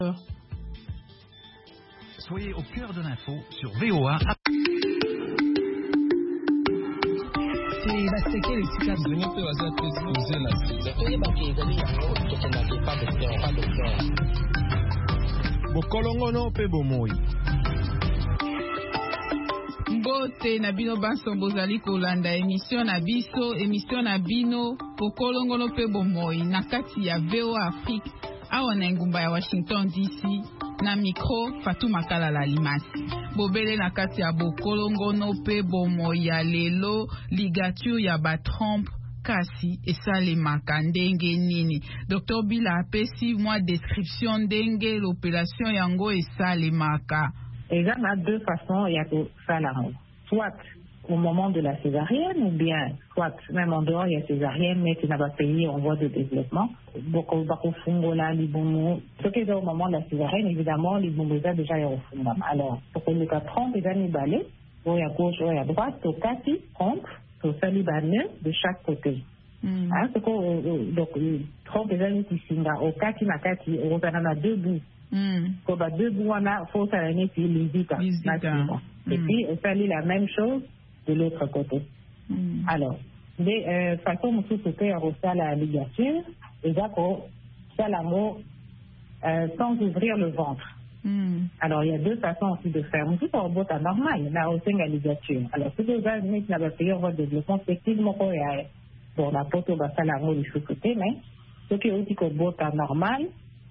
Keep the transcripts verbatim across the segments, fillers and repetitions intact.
Soyez au cœur de l'info sur V O A. Bokolongono pe bomoi. Mbote na bino banso bozali kolanda émission na biso émission na bino bokolongono pe bomoi na kati ya V O A Afrique awa na ngumba ya Washington D C na micro Fatou Makalala Limasi bobele na kati ya bokolongono pe bomoi ya lelo ligature ya ba Trump kasi esalemaka ndenge nini. Docteur Bila apesi mwa description ndenge l'opération yango esalemaka. Il y a deux façons il y a que ça la soit au moment de la césarienne ou bien soit même en dehors il y a césarienne mais qui n'a pas payé en voie de développement. Beaucoup beaucoup fungo là les bons ce qui est au moment de la césarienne évidemment les bons déjà déjà y refondent. Alors pour que le cas trente les années balais ou à gauche ou à droite au quatre trente au salibaneux de chaque côté. Mm. Hein, c'est que donc trente les années qui singa au quatre na quatre au on a deux bouts. Mm. Comme deux bouts on a faut s'arrêter puis les vita. Et mm. puis ça lit la même chose de l'autre côté. Mm. Alors des euh, façon nous souhaiter à la ligature et d'accord ça l'amour euh, sans ouvrir le ventre. Mm. Alors il y a deux façons aussi de faire. Tout en botte normal, là aussi la ligature. Alors si vous avez n'a pas payé votre développement effectivement quoi bon la photo va ça l'amour du côté mais ce qui est aussi que botte normal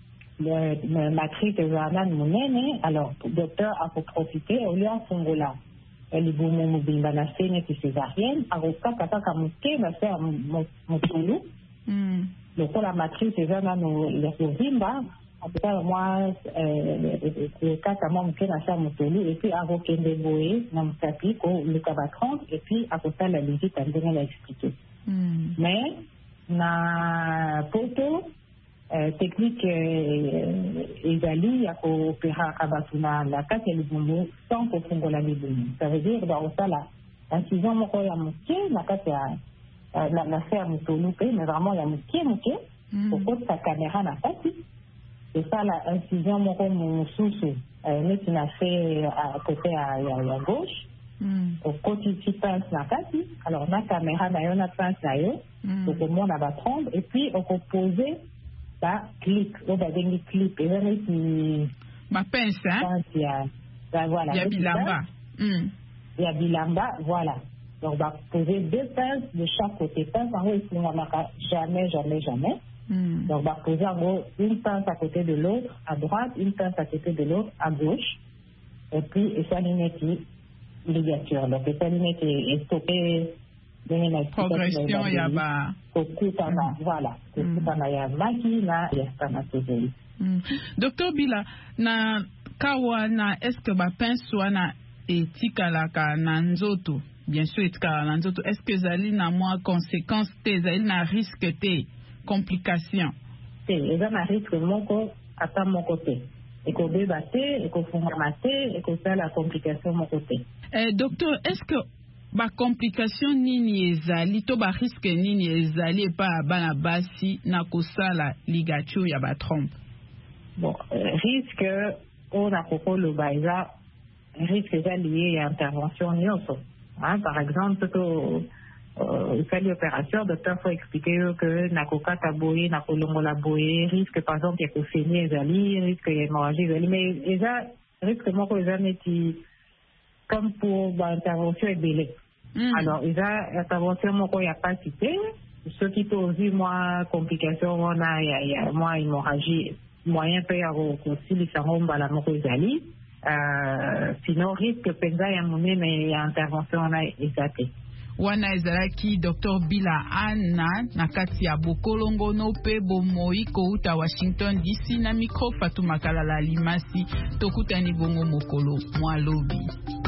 le matrice de Zanan Mounene, alors le docteur a pour profiter au lieu en Fongola. Elle est bon mobile dans la scène qui césarienne, à Roka Kata Kamuke, va faire Motoulou. Donc la matrice de Zanan Zimba, en tout cas moi, le cas à moi, Mouké va faire Motoulou, et puis à Rokende Boé, dans le le Kabatron, et puis à côté la visite, elle l'a expliqué. Mais, na poto, Euh, technique ezali ya koopéra kabatuna la kati ya libumbu sans kofungola libumbu. Ça veut dire dans ça là incision moko ya moke na kati ya la la faire mutolu pe mais vraiment ya moke moke pour sa caméra na kati. C'est ça la incision moko mususu mais qui n'a fait à côté à ya gauche. Au côté qui pince na kati. Alors na caméra na yo na pince na yo pour que monde va prendre et puis on peut poser bah clip on va dire clip et là qui ma pince hein il y a bah voilà il y a bilamba il y a bilamba voilà donc on va poser deux pinces de chaque côté pince en haut ici on n'a jamais jamais jamais mm. donc on va poser en haut une pince à côté de l'autre à droite une pince à côté de l'autre à gauche et puis et ça qui ligature donc et ça est stoppé progression ya ba kokutana voilà kokutana ya maki na ya spermatozoïde. Docteur Bila na kawa na est-ce que ba pince wana etikalaka na nzoto bien sûr etikala na nzoto est-ce que zali na moi conséquence te zali na risque te complication te eza na risque moko ata moko te ekobeba te ekofungama te ekosala complication moko te. Eh, docteur est-ce que ba complication nini ezali to ba risque nini ezali pa bana basi na kosala ligature ya ba trompe? Bon, euh, risque on a kokolo baïza risque est lié à intervention nyonso. Hein, par exemple que euh, il fait l'opération, le docteur faut expliquer que na kokata boye na kolongola boye risque par exemple que saigner ezali risque hémorragie ezali mais eza risque moko ezali ti comme pour l'intervention est belé. Mm. Alors, il y a l'intervention, moi, il n'y a pas cité. Ce qui peut aussi, moi, complication, on a, il y a, moi, hémorragie, moyen peut y avoir aussi, les sarons, bah, la mokozali. Euh, sinon, risque, penza, il y a monnaie, mais il y a intervention, on a exaté. Wana ezalaki Docteur Bila Anna na kati ya bokolongono pe bomoi kouta Washington D C na micro Fatou Makalala Limasi tokutani bongo mokolo mwalobi.